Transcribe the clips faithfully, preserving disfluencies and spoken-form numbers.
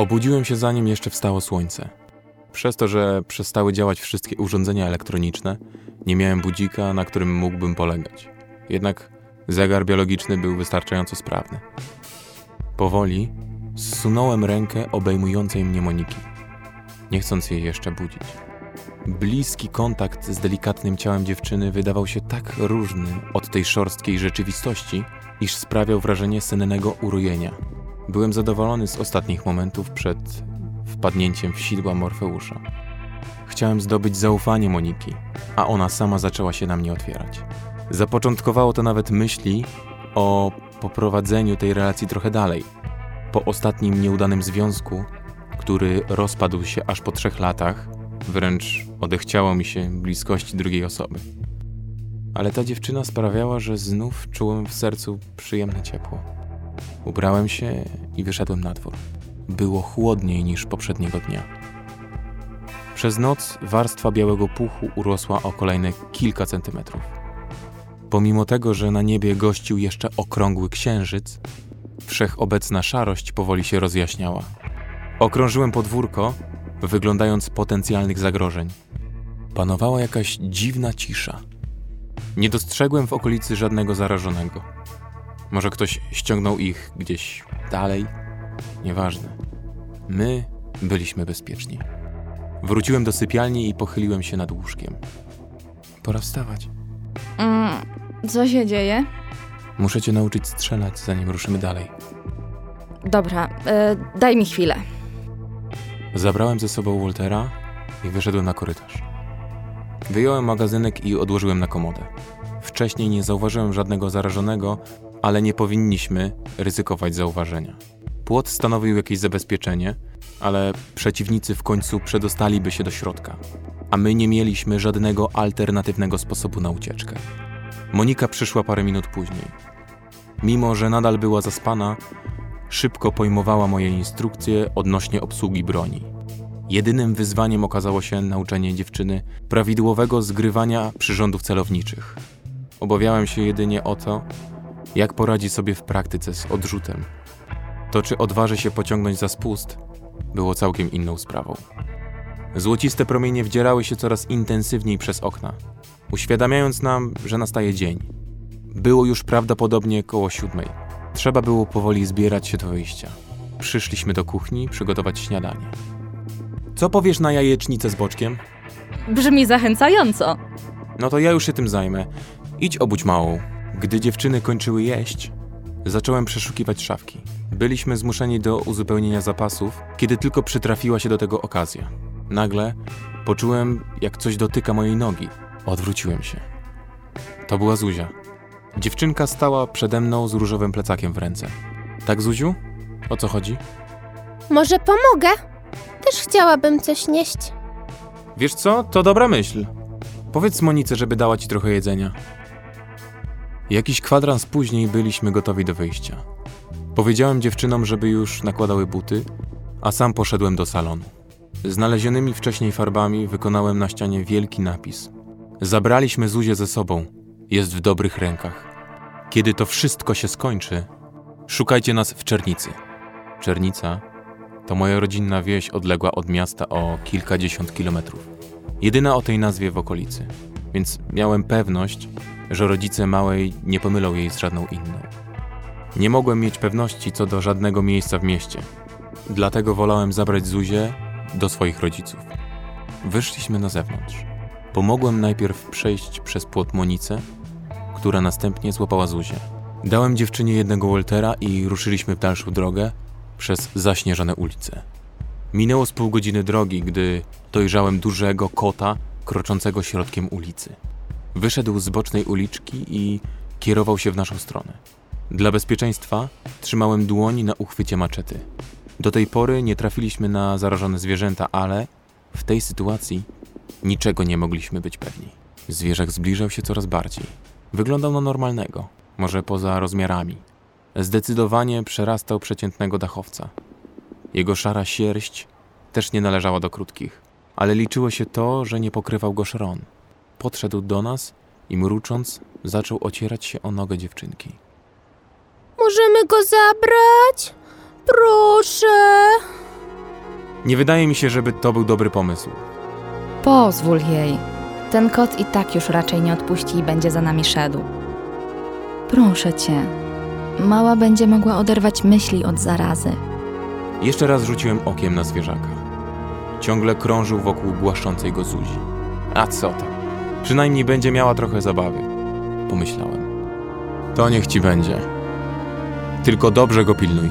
Obudziłem się zanim jeszcze wstało słońce. Przez to, że przestały działać wszystkie urządzenia elektroniczne, nie miałem budzika, na którym mógłbym polegać. Jednak zegar biologiczny był wystarczająco sprawny. Powoli zsunąłem rękę obejmującej mnie Moniki, nie chcąc jej jeszcze budzić. Bliski kontakt z delikatnym ciałem dziewczyny wydawał się tak różny od tej szorstkiej rzeczywistości, iż sprawiał wrażenie sennego urojenia. Byłem zadowolony z ostatnich momentów przed wpadnięciem w sidła Morfeusza. Chciałem zdobyć zaufanie Moniki, a ona sama zaczęła się na mnie otwierać. Zapoczątkowało to nawet myśli o poprowadzeniu tej relacji trochę dalej. Po ostatnim nieudanym związku, który rozpadł się aż po trzech latach, wręcz odechciało mi się bliskości drugiej osoby. Ale ta dziewczyna sprawiała, że znów czułem w sercu przyjemne ciepło. Ubrałem się i wyszedłem na dwór. Było chłodniej niż poprzedniego dnia. Przez noc warstwa białego puchu urosła o kolejne kilka centymetrów. Pomimo tego, że na niebie gościł jeszcze okrągły księżyc, wszechobecna szarość powoli się rozjaśniała. Okrążyłem podwórko, wyglądając potencjalnych zagrożeń. Panowała jakaś dziwna cisza. Nie dostrzegłem w okolicy żadnego zarażonego. Może ktoś ściągnął ich gdzieś dalej? Nieważne. My byliśmy bezpieczni. Wróciłem do sypialni i pochyliłem się nad łóżkiem. Pora wstawać. Mm, co się dzieje? Muszę cię nauczyć strzelać, zanim ruszymy dalej. Dobra, e, daj mi chwilę. Zabrałem ze sobą Waltera i wyszedłem na korytarz. Wyjąłem magazynek i odłożyłem na komodę. Wcześniej nie zauważyłem żadnego zarażonego, ale nie powinniśmy ryzykować zauważenia. Płot stanowił jakieś zabezpieczenie, ale przeciwnicy w końcu przedostaliby się do środka, a my nie mieliśmy żadnego alternatywnego sposobu na ucieczkę. Monika przyszła parę minut później. Mimo że nadal była zaspana, szybko pojmowała moje instrukcje odnośnie obsługi broni. Jedynym wyzwaniem okazało się nauczenie dziewczyny prawidłowego zgrywania przyrządów celowniczych. Obawiałem się jedynie o to, jak poradzi sobie w praktyce z odrzutem. To, czy odważy się pociągnąć za spust, było całkiem inną sprawą. Złociste promienie wdzierały się coraz intensywniej przez okna, uświadamiając nam, że nastaje dzień. Było już prawdopodobnie koło siódmej. Trzeba było powoli zbierać się do wyjścia. Przyszliśmy do kuchni przygotować śniadanie. Co powiesz na jajecznicę z boczkiem? Brzmi zachęcająco. No to ja już się tym zajmę. Idź obudź małą. Gdy dziewczyny kończyły jeść, zacząłem przeszukiwać szafki. Byliśmy zmuszeni do uzupełnienia zapasów, kiedy tylko przytrafiła się do tego okazja. Nagle poczułem, jak coś dotyka mojej nogi. Odwróciłem się. To była Zuzia. Dziewczynka stała przede mną z różowym plecakiem w ręce. Tak, Zuziu? O co chodzi? Może pomogę? Też chciałabym coś nieść. Wiesz co? To dobra myśl. Powiedz Monice, żeby dała ci trochę jedzenia. Jakiś kwadrans później byliśmy gotowi do wyjścia. Powiedziałem dziewczynom, żeby już nakładały buty, a sam poszedłem do salonu. Znalezionymi wcześniej farbami wykonałem na ścianie wielki napis. Zabraliśmy Zuzię ze sobą. Jest w dobrych rękach. Kiedy to wszystko się skończy, szukajcie nas w Czernicy. Czernica to moja rodzinna wieś odległa od miasta o kilkadziesiąt kilometrów. Jedyna o tej nazwie w okolicy, więc miałem pewność, że rodzice małej nie pomylą jej z żadną inną. Nie mogłem mieć pewności co do żadnego miejsca w mieście, dlatego wolałem zabrać Zuzię do swoich rodziców. Wyszliśmy na zewnątrz. Pomogłem najpierw przejść przez płot Monice, która następnie złapała Zuzię. Dałem dziewczynie jednego Waltera i ruszyliśmy w dalszą drogę przez zaśnieżone ulice. Minęło z pół godziny drogi, gdy dojrzałem dużego kota kroczącego środkiem ulicy. Wyszedł z bocznej uliczki i kierował się w naszą stronę. Dla bezpieczeństwa trzymałem dłoń na uchwycie maczety. Do tej pory nie trafiliśmy na zarażone zwierzęta, ale w tej sytuacji niczego nie mogliśmy być pewni. Zwierzak zbliżał się coraz bardziej. Wyglądał na normalnego, może poza rozmiarami. Zdecydowanie przerastał przeciętnego dachowca. Jego szara sierść też nie należała do krótkich, ale liczyło się to, że nie pokrywał go szron. Podszedł do nas i mrucząc zaczął ocierać się o nogę dziewczynki. Możemy go zabrać? Proszę. Nie wydaje mi się, żeby to był dobry pomysł. Pozwól jej. Ten kot i tak już raczej nie odpuści i będzie za nami szedł. Proszę cię. Mała będzie mogła oderwać myśli od zarazy. Jeszcze raz rzuciłem okiem na zwierzaka. Ciągle krążył wokół głaszczącej go Zuzi. A co to? Przynajmniej będzie miała trochę zabawy. Pomyślałem. To niech ci będzie. Tylko dobrze go pilnuj.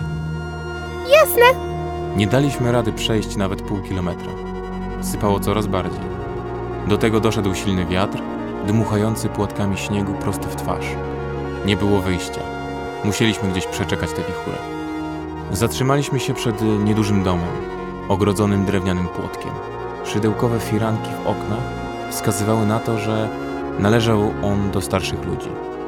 Jasne. Nie daliśmy rady przejść nawet pół kilometra. Sypało coraz bardziej. Do tego doszedł silny wiatr, dmuchający płatkami śniegu prosto w twarz. Nie było wyjścia. Musieliśmy gdzieś przeczekać tę wichurę. Zatrzymaliśmy się przed niedużym domem, ogrodzonym drewnianym płotkiem. Szydełkowe firanki w oknach wskazywały na to, że należał on do starszych ludzi.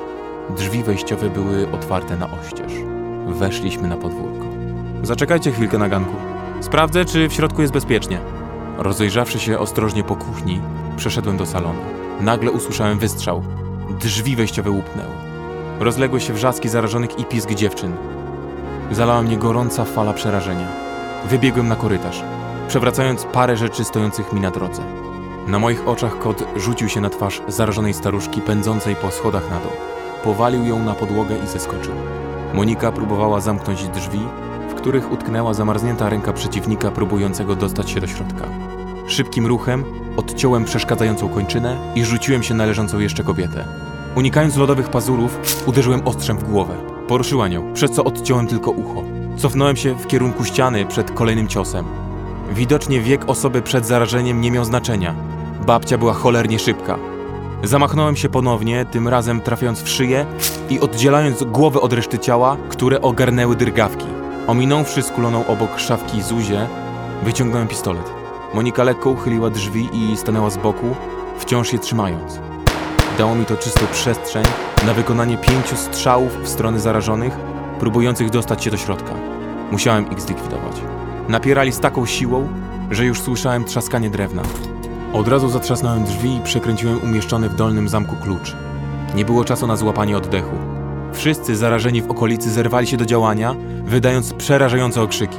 Drzwi wejściowe były otwarte na oścież. Weszliśmy na podwórko. Zaczekajcie chwilkę na ganku. Sprawdzę, czy w środku jest bezpiecznie. Rozejrzawszy się ostrożnie po kuchni, przeszedłem do salonu. Nagle usłyszałem wystrzał. Drzwi wejściowe łupnęły. Rozległy się wrzaski zarażonych i pisk dziewczyn. Zalała mnie gorąca fala przerażenia. Wybiegłem na korytarz, przewracając parę rzeczy stojących mi na drodze. Na moich oczach kot rzucił się na twarz zarażonej staruszki pędzącej po schodach na dół. Powalił ją na podłogę i zeskoczył. Monika próbowała zamknąć drzwi, w których utknęła zamarznięta ręka przeciwnika próbującego dostać się do środka. Szybkim ruchem odciąłem przeszkadzającą kończynę i rzuciłem się na leżącą jeszcze kobietę. Unikając lodowych pazurów, uderzyłem ostrzem w głowę. Poruszyła nią, przez co odciąłem tylko ucho. Cofnąłem się w kierunku ściany przed kolejnym ciosem. Widocznie wiek osoby przed zarażeniem nie miał znaczenia. Babcia była cholernie szybka. Zamachnąłem się ponownie, tym razem trafiając w szyję i oddzielając głowę od reszty ciała, które ogarnęły drgawki. Ominąwszy skuloną obok szafki Zuzię, wyciągnąłem pistolet. Monika lekko uchyliła drzwi i stanęła z boku, wciąż je trzymając. Dało mi to czystą przestrzeń na wykonanie pięciu strzałów w stronę zarażonych, próbujących dostać się do środka. Musiałem ich zlikwidować. Napierali z taką siłą, że już słyszałem trzaskanie drewna. Od razu zatrzasnąłem drzwi i przekręciłem umieszczony w dolnym zamku klucz. Nie było czasu na złapanie oddechu. Wszyscy zarażeni w okolicy zerwali się do działania, wydając przerażające okrzyki.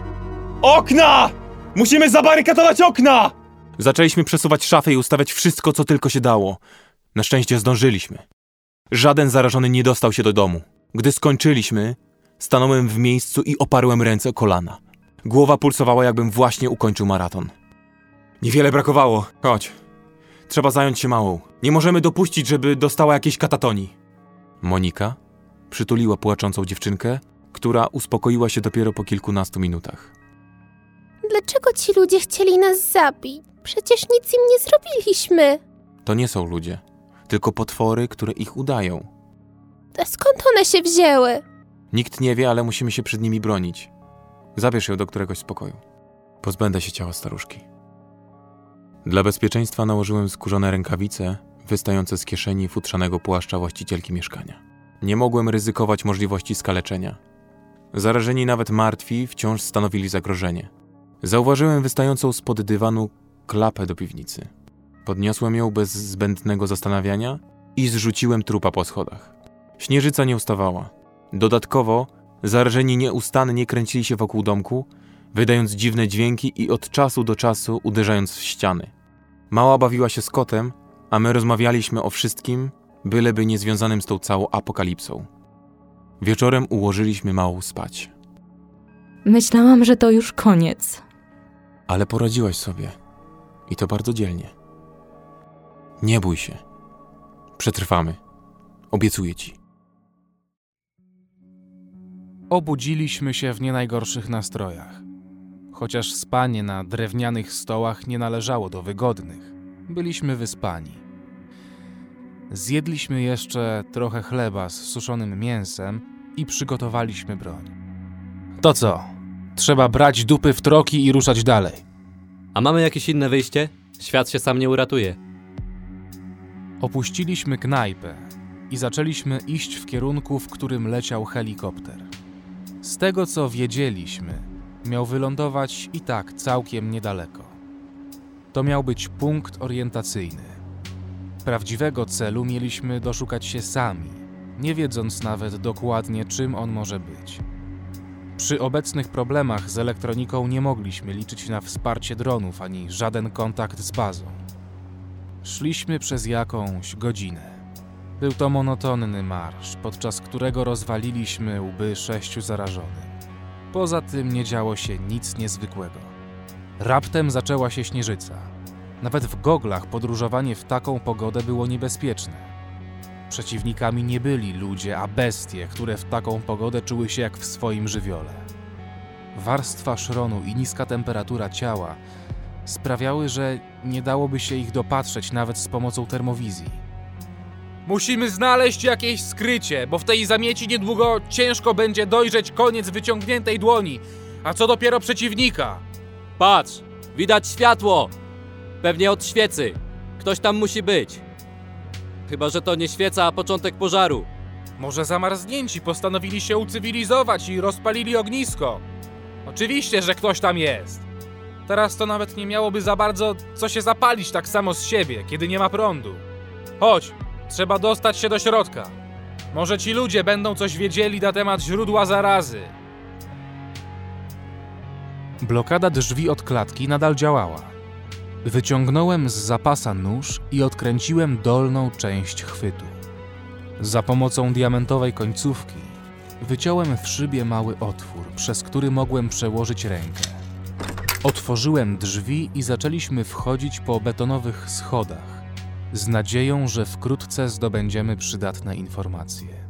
Okna! Musimy zabarykadować okna! Zaczęliśmy przesuwać szafy i ustawiać wszystko, co tylko się dało. Na szczęście zdążyliśmy. Żaden zarażony nie dostał się do domu. Gdy skończyliśmy, stanąłem w miejscu i oparłem ręce o kolana. Głowa pulsowała, jakbym właśnie ukończył maraton. Niewiele brakowało. Chodź. Trzeba zająć się małą. Nie możemy dopuścić, żeby dostała jakiejś katatonii. Monika przytuliła płaczącą dziewczynkę, która uspokoiła się dopiero po kilkunastu minutach. Dlaczego ci ludzie chcieli nas zabić? Przecież nic im nie zrobiliśmy. To nie są ludzie, tylko potwory, które ich udają. A skąd one się wzięły? Nikt nie wie, ale musimy się przed nimi bronić. Zabierz ją do któregoś z pokoju. Pozbędę się ciała staruszki. Dla bezpieczeństwa nałożyłem skórzane rękawice wystające z kieszeni futrzanego płaszcza właścicielki mieszkania. Nie mogłem ryzykować możliwości skaleczenia. Zarażeni, nawet martwi, wciąż stanowili zagrożenie. Zauważyłem wystającą spod dywanu klapę do piwnicy. Podniosłem ją bez zbędnego zastanawiania i zrzuciłem trupa po schodach. Śnieżyca nie ustawała. Dodatkowo zarażeni nieustannie kręcili się wokół domku, wydając dziwne dźwięki i od czasu do czasu uderzając w ściany. Mała bawiła się z kotem, a my rozmawialiśmy o wszystkim, byleby nie związanym z tą całą apokalipsą. Wieczorem ułożyliśmy małą spać. Myślałam, że to już koniec. Ale poradziłaś sobie. I to bardzo dzielnie. Nie bój się. Przetrwamy. Obiecuję ci. Obudziliśmy się w nie najgorszych nastrojach. Chociaż spanie na drewnianych stołach nie należało do wygodnych, byliśmy wyspani. Zjedliśmy jeszcze trochę chleba z suszonym mięsem i przygotowaliśmy broń. To co? Trzeba brać dupy w troki i ruszać dalej. A mamy jakieś inne wyjście? Świat się sam nie uratuje. Opuściliśmy knajpę i zaczęliśmy iść w kierunku, w którym leciał helikopter. Z tego co wiedzieliśmy, miał wylądować i tak całkiem niedaleko. To miał być punkt orientacyjny. Prawdziwego celu mieliśmy doszukać się sami, nie wiedząc nawet dokładnie, czym on może być. Przy obecnych problemach z elektroniką nie mogliśmy liczyć na wsparcie dronów ani żaden kontakt z bazą. Szliśmy przez jakąś godzinę. Był to monotonny marsz, podczas którego rozwaliliśmy łby sześciu zarażonym. Poza tym nie działo się nic niezwykłego. Raptem zaczęła się śnieżyca. Nawet w goglach podróżowanie w taką pogodę było niebezpieczne. Przeciwnikami nie byli ludzie, a bestie, które w taką pogodę czuły się jak w swoim żywiole. Warstwa szronu i niska temperatura ciała sprawiały, że nie dałoby się ich dopatrzeć nawet z pomocą termowizji. Musimy znaleźć jakieś skrycie, bo w tej zamieci niedługo ciężko będzie dojrzeć koniec wyciągniętej dłoni, a co dopiero przeciwnika. Patrz! Widać światło! Pewnie od świecy. Ktoś tam musi być. Chyba że to nie świeca, a początek pożaru. Może zamarznięci postanowili się ucywilizować i rozpalili ognisko. Oczywiście, że ktoś tam jest. Teraz to nawet nie miałoby za bardzo co się zapalić tak samo z siebie, kiedy nie ma prądu. Chodź, trzeba dostać się do środka. Może ci ludzie będą coś wiedzieli na temat źródła zarazy. Blokada drzwi od klatki nadal działała. Wyciągnąłem z zapasa nóż i odkręciłem dolną część chwytu. Za pomocą diamentowej końcówki wyciąłem w szybie mały otwór, przez który mogłem przełożyć rękę. Otworzyłem drzwi i zaczęliśmy wchodzić po betonowych schodach, z nadzieją, że wkrótce zdobędziemy przydatne informacje.